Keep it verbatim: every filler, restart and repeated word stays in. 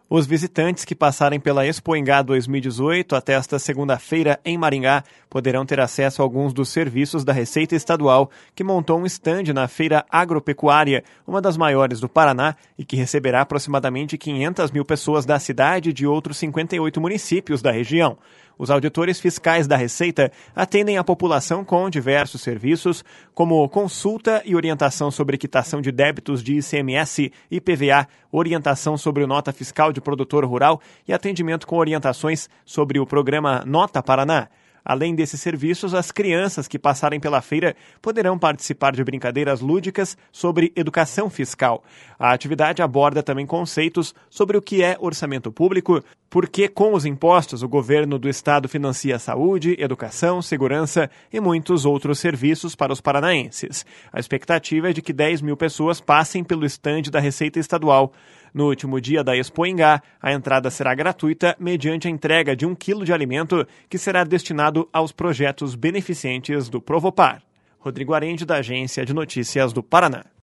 Os visitantes que passarem pela Expo Ingá dois mil e dezoito até esta segunda-feira em Maringá poderão ter acesso a alguns dos serviços da Receita Estadual, que montou um estande na Feira Agropecuária, uma das maiores do Paraná, e que receberá aproximadamente quinhentas mil pessoas da cidade e de outros cinquenta e oito municípios da região. Os auditores fiscais da Receita atendem a população com diversos serviços, como consulta e orientação sobre quitação de débitos de I C M S e I P V A, orientação sobre o nota fiscal de produtor rural e atendimento com orientações sobre o programa Nota Paraná. Além desses serviços, as crianças que passarem pela feira poderão participar de brincadeiras lúdicas sobre educação fiscal. A atividade aborda também conceitos sobre o que é orçamento público, por que com os impostos o governo do estado financia saúde, educação, segurança e muitos outros serviços para os paranaenses. A expectativa é de que dez mil pessoas passem pelo estande da Receita Estadual. No último dia da Expo Ingá, a entrada será gratuita mediante a entrega de um quilo de alimento que será destinado aos projetos beneficentes do Provopar. Rodrigo Arende, da Agência de Notícias do Paraná.